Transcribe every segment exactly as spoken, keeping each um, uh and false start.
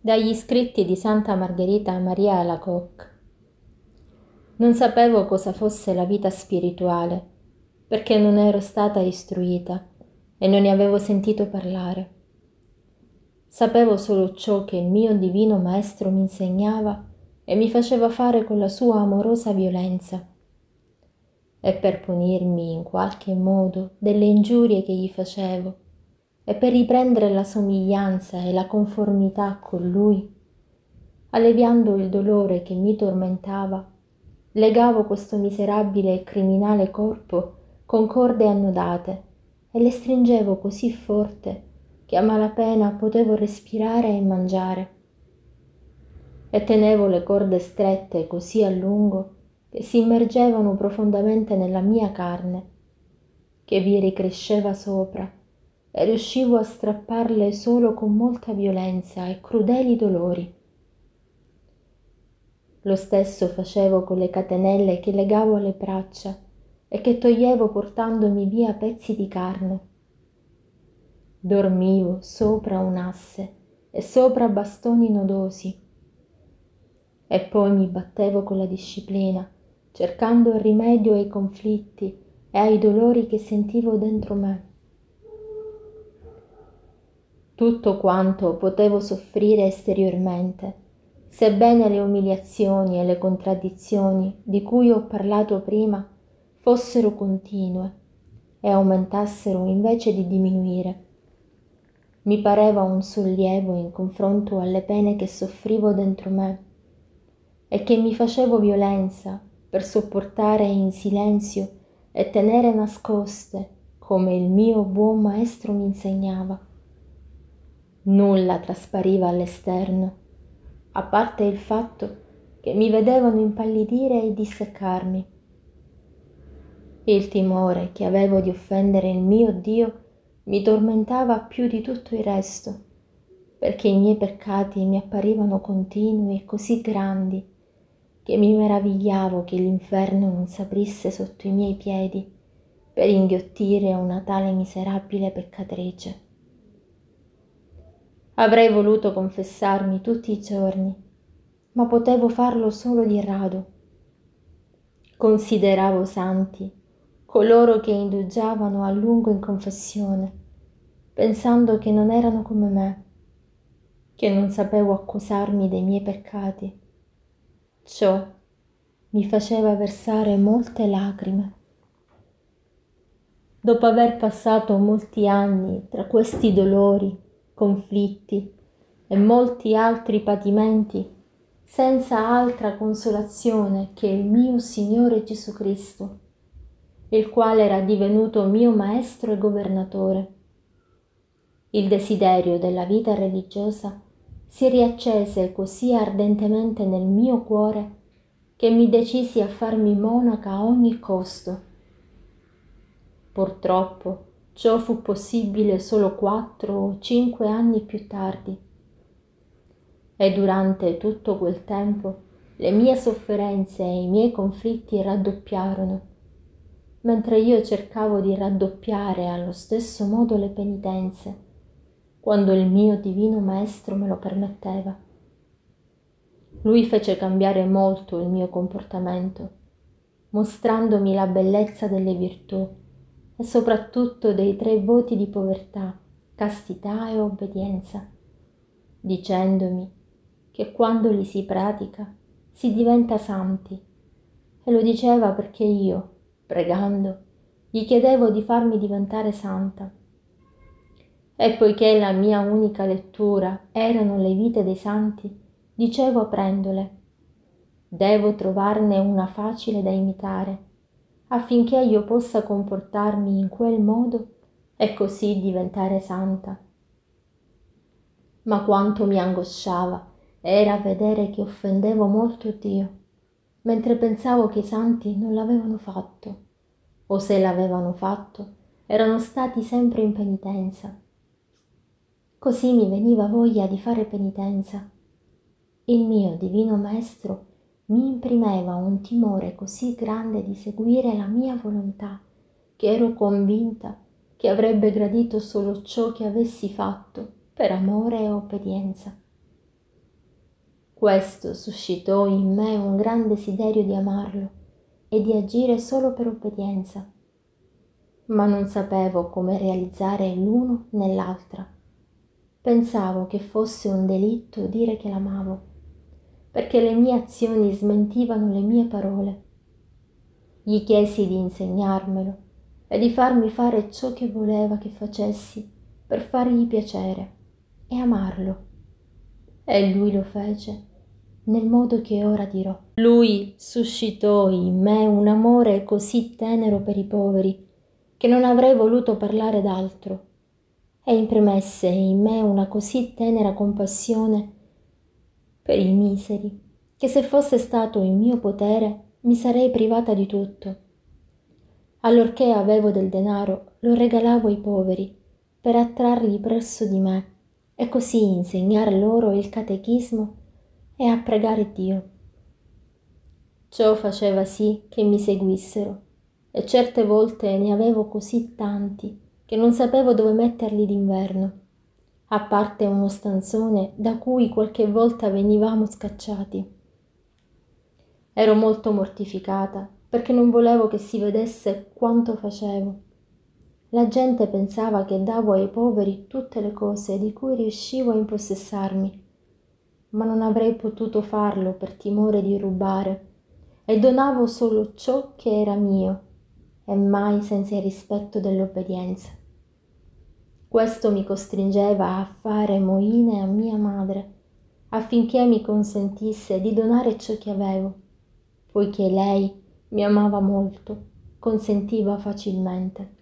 Dagli scritti di Santa Margherita Maria Alacoque. Non sapevo cosa fosse la vita spirituale, perché non ero stata istruita e non ne avevo sentito parlare. Sapevo solo ciò che il mio divino maestro mi insegnava e mi faceva fare con la sua amorosa violenza. E per punirmi in qualche modo delle ingiurie che gli facevo e per riprendere la somiglianza e la conformità con lui, alleviando il dolore che mi tormentava, legavo questo miserabile e criminale corpo con corde annodate e le stringevo così forte che a malapena potevo respirare e mangiare. E tenevo le corde strette così a lungo che si immergevano profondamente nella mia carne, che vi ricresceva sopra, e riuscivo a strapparle solo con molta violenza e crudeli dolori. Lo stesso facevo con le catenelle che legavo alle braccia e che toglievo portandomi via pezzi di carne. Dormivo sopra un asse e sopra bastoni nodosi e poi mi battevo con la disciplina, cercando il rimedio ai conflitti e ai dolori che sentivo dentro me. Tutto quanto potevo soffrire esteriormente, sebbene le umiliazioni e le contraddizioni di cui ho parlato prima fossero continue e aumentassero invece di diminuire. Mi pareva un sollievo in confronto alle pene che soffrivo dentro me e che mi facevo violenza per sopportare in silenzio e tenere nascoste come il mio buon maestro mi insegnava. Nulla traspariva all'esterno, a parte il fatto che mi vedevano impallidire e disseccarmi. Il timore che avevo di offendere il mio Dio mi tormentava più di tutto il resto, perché i miei peccati mi apparivano continui e così grandi che mi meravigliavo che l'inferno non s'aprisse sotto i miei piedi per inghiottire una tale miserabile peccatrice. Avrei voluto confessarmi tutti i giorni, ma potevo farlo solo di rado. Consideravo santi coloro che indugiavano a lungo in confessione, pensando che non erano come me, che non sapevo accusarmi dei miei peccati. Ciò mi faceva versare molte lacrime. Dopo aver passato molti anni tra questi dolori, conflitti e molti altri patimenti, senza altra consolazione che il mio Signore Gesù Cristo, il quale era divenuto mio maestro e governatore, il desiderio della vita religiosa si riaccese così ardentemente nel mio cuore che mi decisi a farmi monaca a ogni costo. Purtroppo ciò fu possibile solo quattro o cinque anni più tardi. E durante tutto quel tempo le mie sofferenze e i miei conflitti raddoppiarono, mentre io cercavo di raddoppiare allo stesso modo le penitenze, quando il mio divino maestro me lo permetteva. Lui fece cambiare molto il mio comportamento, mostrandomi la bellezza delle virtù e soprattutto dei tre voti di povertà, castità e obbedienza, dicendomi che quando li si pratica si diventa santi, e lo diceva perché io, pregando, gli chiedevo di farmi diventare santa. E poiché la mia unica lettura erano le vite dei santi, dicevo aprendole: devo trovarne una facile da imitare, affinché io possa comportarmi in quel modo e così diventare santa. Ma quanto mi angosciava era vedere che offendevo molto Dio, mentre pensavo che i santi non l'avevano fatto, o se l'avevano fatto, erano stati sempre in penitenza. Così mi veniva voglia di fare penitenza. Il mio divino maestro mi imprimeva un timore così grande di seguire la mia volontà, che ero convinta che avrebbe gradito solo ciò che avessi fatto per amore e obbedienza. Questo suscitò in me un gran desiderio di amarlo e di agire solo per obbedienza, ma non sapevo come realizzare l'uno né l'altra. Pensavo che fosse un delitto dire che l'amavo, perché le mie azioni smentivano le mie parole. Gli chiesi di insegnarmelo e di farmi fare ciò che voleva che facessi per fargli piacere e amarlo. E lui lo fece nel modo che ora dirò. Lui suscitò in me un amore così tenero per i poveri che non avrei voluto parlare d'altro, e impremesse in me una così tenera compassione per i miseri che se fosse stato in mio potere mi sarei privata di tutto. Allorché avevo del denaro lo regalavo ai poveri per attrarli presso di me e così insegnar loro il catechismo e a pregare Dio. Ciò faceva sì che mi seguissero e certe volte ne avevo così tanti che non sapevo dove metterli d'inverno, a parte uno stanzone da cui qualche volta venivamo scacciati. Ero molto mortificata perché non volevo che si vedesse quanto facevo. La gente pensava che davo ai poveri tutte le cose di cui riuscivo a impossessarmi, ma non avrei potuto farlo per timore di rubare, e donavo solo ciò che era mio, e mai senza il rispetto dell'obbedienza. Questo mi costringeva a fare moine a mia madre, affinché mi consentisse di donare ciò che avevo, poiché lei mi amava molto, consentiva facilmente.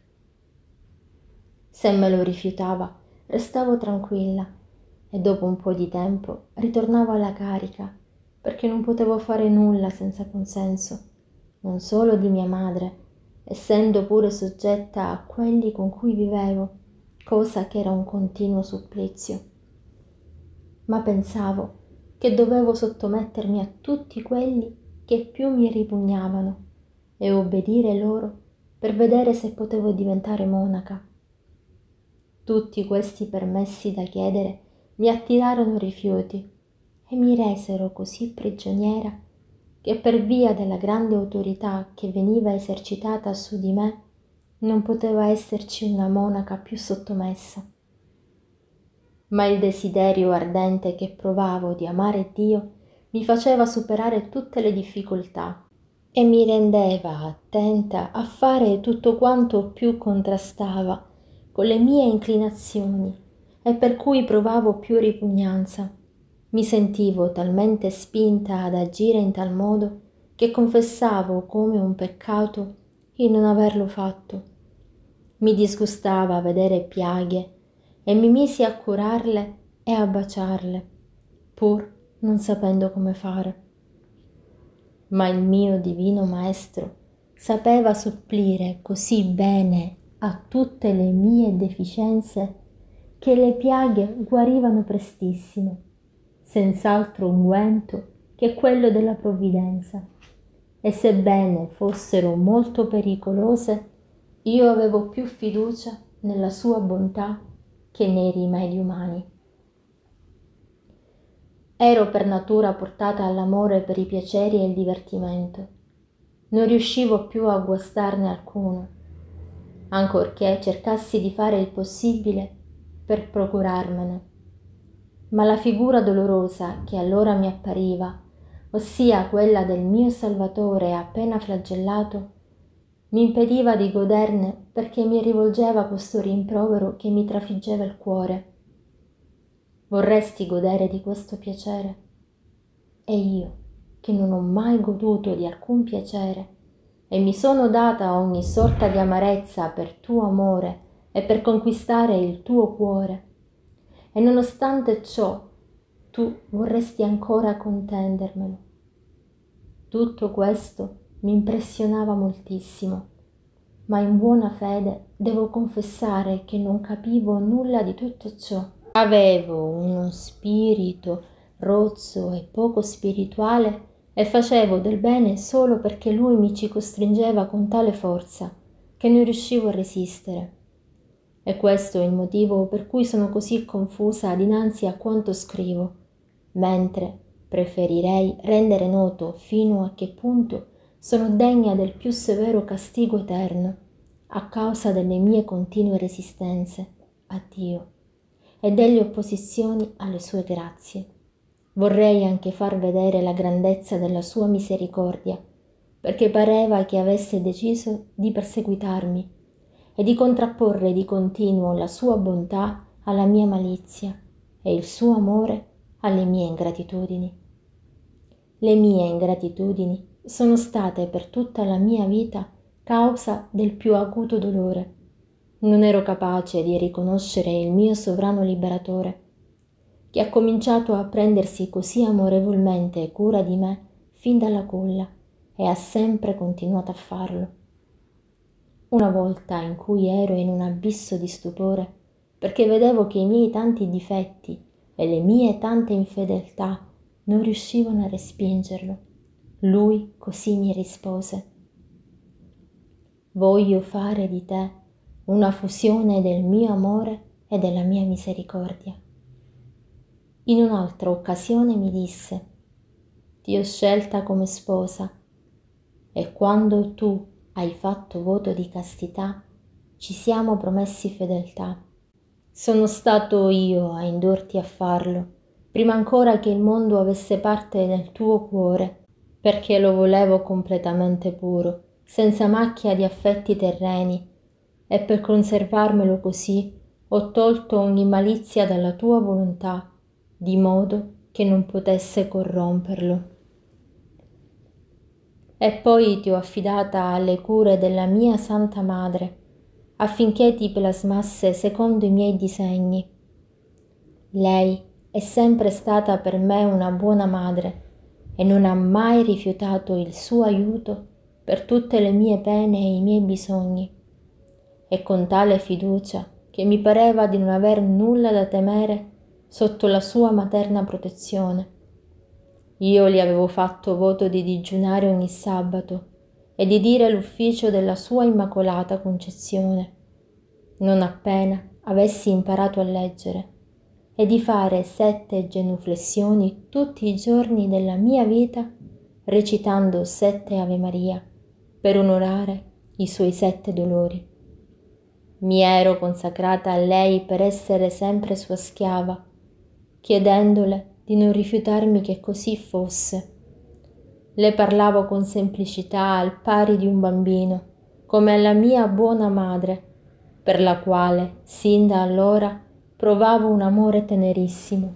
Se me lo rifiutava, restavo tranquilla e dopo un po' di tempo ritornavo alla carica, perché non potevo fare nulla senza consenso, non solo di mia madre, essendo pure soggetta a quelli con cui vivevo, cosa che era un continuo supplizio. Ma pensavo che dovevo sottomettermi a tutti quelli che più mi ripugnavano e obbedire loro per vedere se potevo diventare monaca. Tutti questi permessi da chiedere mi attirarono rifiuti e mi resero così prigioniera che per via della grande autorità che veniva esercitata su di me non poteva esserci una monaca più sottomessa. Ma il desiderio ardente che provavo di amare Dio mi faceva superare tutte le difficoltà e mi rendeva attenta a fare tutto quanto più contrastava con le mie inclinazioni e per cui provavo più ripugnanza. Mi sentivo talmente spinta ad agire in tal modo che confessavo come un peccato il non averlo fatto. Mi disgustava vedere piaghe e mi misi a curarle e a baciarle, pur non sapendo come fare. Ma il mio divino maestro sapeva supplire così bene a tutte le mie deficienze che le piaghe guarivano prestissimo, senz'altro unguento che quello della provvidenza, e sebbene fossero molto pericolose, io avevo più fiducia nella sua bontà che nei rimedi umani. Ero per natura portata all'amore per i piaceri e il divertimento. Non riuscivo più a guastarne alcuno, ancorché cercassi di fare il possibile per procurarmene. Ma la figura dolorosa che allora mi appariva, ossia quella del mio Salvatore appena flagellato, mi impediva di goderne perché mi rivolgeva questo rimprovero che mi trafiggeva il cuore. Vorresti godere di questo piacere? E io, che non ho mai goduto di alcun piacere, e mi sono data ogni sorta di amarezza per tuo amore e per conquistare il tuo cuore, e nonostante ciò tu vorresti ancora contendermelo. Tutto questo mi impressionava moltissimo, ma in buona fede devo confessare che non capivo nulla di tutto ciò. Avevo uno spirito rozzo e poco spirituale e facevo del bene solo perché lui mi ci costringeva con tale forza che non riuscivo a resistere. E questo è il motivo per cui sono così confusa dinanzi a quanto scrivo, mentre, preferirei rendere noto fino a che punto sono degna del più severo castigo eterno a causa delle mie continue resistenze a Dio e delle opposizioni alle sue grazie. Vorrei anche far vedere la grandezza della sua misericordia, perché pareva che avesse deciso di perseguitarmi e di contrapporre di continuo la sua bontà alla mia malizia e il suo amore alle mie ingratitudini. Le mie ingratitudini sono state per tutta la mia vita causa del più acuto dolore. Non ero capace di riconoscere il mio sovrano liberatore, che ha cominciato a prendersi così amorevolmente cura di me fin dalla culla e ha sempre continuato a farlo. Una volta in cui ero in un abisso di stupore, perché vedevo che i miei tanti difetti e le mie tante infedeltà non riuscivano a respingerlo, lui così mi rispose: voglio fare di te una fusione del mio amore e della mia misericordia. In un'altra occasione mi disse: ti ho scelta come sposa e quando tu hai fatto voto di castità ci siamo promessi fedeltà. Sono stato io a indurti a farlo, prima ancora che il mondo avesse parte nel tuo cuore, perché lo volevo completamente puro, senza macchia di affetti terreni, e per conservarmelo così ho tolto ogni malizia dalla tua volontà, di modo che non potesse corromperlo. E poi ti ho affidata alle cure della mia Santa Madre, affinché ti plasmasse secondo i miei disegni. Lei è sempre stata per me una buona madre e non ha mai rifiutato il suo aiuto per tutte le mie pene e i miei bisogni, e con tale fiducia che mi pareva di non aver nulla da temere sotto la sua materna protezione. Io le avevo fatto voto di digiunare ogni sabato e di dire l'ufficio della sua Immacolata Concezione, non appena avessi imparato a leggere, e di fare sette genuflessioni tutti i giorni della mia vita, recitando sette Ave Maria per onorare i suoi sette dolori. Mi ero consacrata a lei per essere sempre sua schiava, chiedendole di non rifiutarmi che così fosse. Le parlavo con semplicità al pari di un bambino, come alla mia buona madre, per la quale, sin da allora, provavo un amore tenerissimo.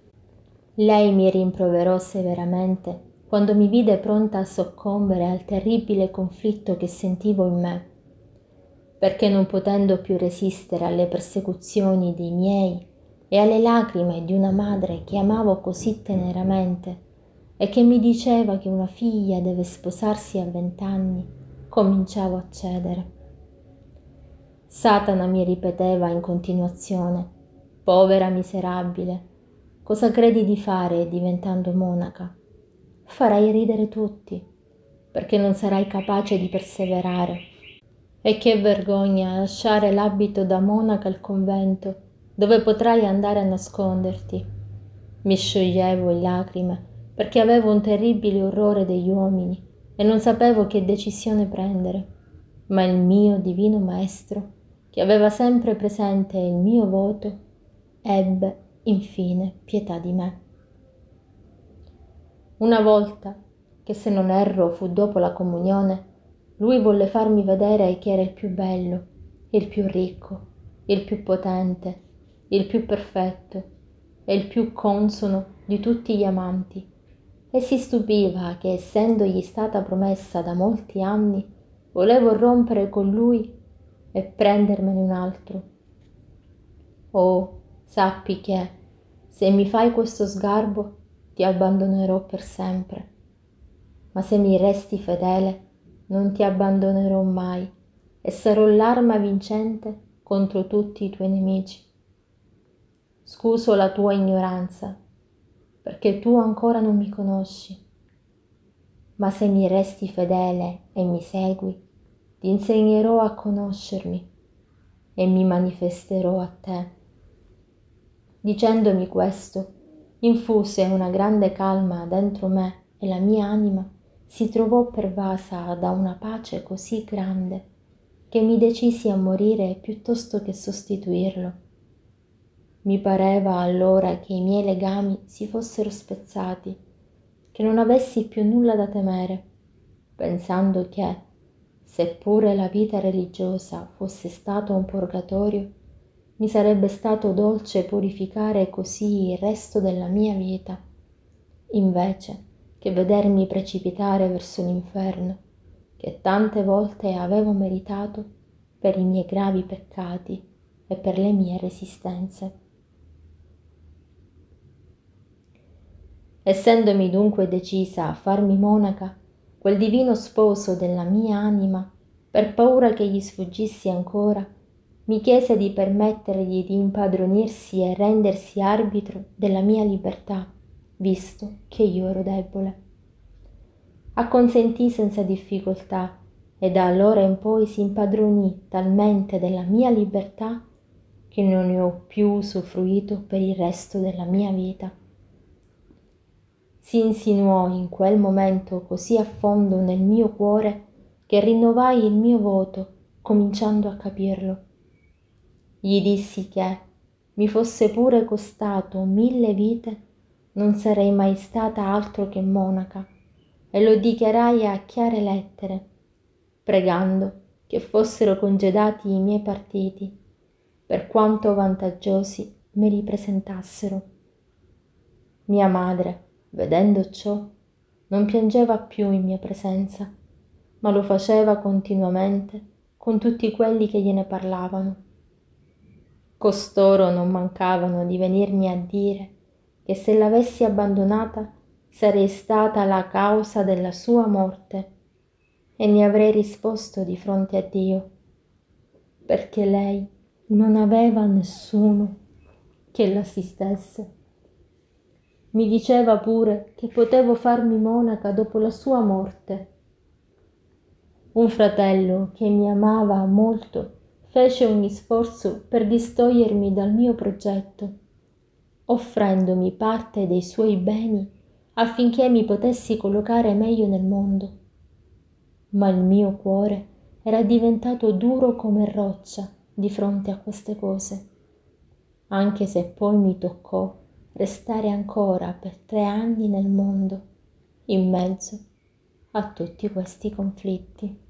Lei mi rimproverò severamente quando mi vide pronta a soccombere al terribile conflitto che sentivo in me, perché non potendo più resistere alle persecuzioni dei miei e alle lacrime di una madre che amavo così teneramente e che mi diceva che una figlia deve sposarsi a vent'anni, cominciavo a cedere. Satana mi ripeteva in continuazione: povera miserabile, cosa credi di fare diventando monaca? Farai ridere tutti, perché non sarai capace di perseverare. E che vergogna lasciare l'abito da monaca al convento, dove potrai andare a nasconderti. Mi scioglievo in lacrime, perché avevo un terribile orrore degli uomini e non sapevo che decisione prendere, ma il mio divino maestro, che aveva sempre presente il mio voto, ebbe infine pietà di me. Una volta, che se non erro fu dopo la comunione, lui volle farmi vedere che era il più bello, il più ricco, il più potente, il più perfetto e il più consono di tutti gli amanti, e si stupiva che, essendogli stata promessa da molti anni, volevo rompere con lui e prendermene un altro. Oh, sappi che, se mi fai questo sgarbo, ti abbandonerò per sempre, ma se mi resti fedele, non ti abbandonerò mai e sarò l'arma vincente contro tutti i tuoi nemici. Scuso la tua ignoranza, perché tu ancora non mi conosci, ma se mi resti fedele e mi segui, ti insegnerò a conoscermi e mi manifesterò a te. Dicendomi questo, infuse una grande calma dentro me e la mia anima si trovò pervasa da una pace così grande che mi decisi a morire piuttosto che sostituirlo. Mi pareva allora che i miei legami si fossero spezzati, che non avessi più nulla da temere, pensando che, seppure la vita religiosa fosse stato un purgatorio, mi sarebbe stato dolce purificare così il resto della mia vita, invece che vedermi precipitare verso l'inferno, che tante volte avevo meritato per i miei gravi peccati e per le mie resistenze. Essendomi dunque decisa a farmi monaca, quel divino sposo della mia anima, per paura che gli sfuggissi ancora, mi chiese di permettergli di impadronirsi e rendersi arbitro della mia libertà, visto che io ero debole. Acconsentì senza difficoltà e da allora in poi si impadronì talmente della mia libertà che non ne ho più usufruito per il resto della mia vita. Si insinuò in quel momento così a fondo nel mio cuore che rinnovai il mio voto, cominciando a capirlo. Gli dissi che, mi fosse pure costato mille vite, non sarei mai stata altro che monaca, e lo dichiarai a chiare lettere, pregando che fossero congedati i miei partiti, per quanto vantaggiosi me li presentassero. Mia madre, vedendo ciò, non piangeva più in mia presenza, ma lo faceva continuamente con tutti quelli che gliene parlavano. Costoro non mancavano di venirmi a dire che se l'avessi abbandonata sarei stata la causa della sua morte, e ne avrei risposto di fronte a Dio, perché lei non aveva nessuno che l'assistesse. Mi diceva pure che potevo farmi monaca dopo la sua morte. Un fratello che mi amava molto fece ogni sforzo per distogliermi dal mio progetto, offrendomi parte dei suoi beni affinché mi potessi collocare meglio nel mondo. Ma il mio cuore era diventato duro come roccia di fronte a queste cose, anche se poi mi toccò restare ancora per tre anni nel mondo, in mezzo a tutti questi conflitti.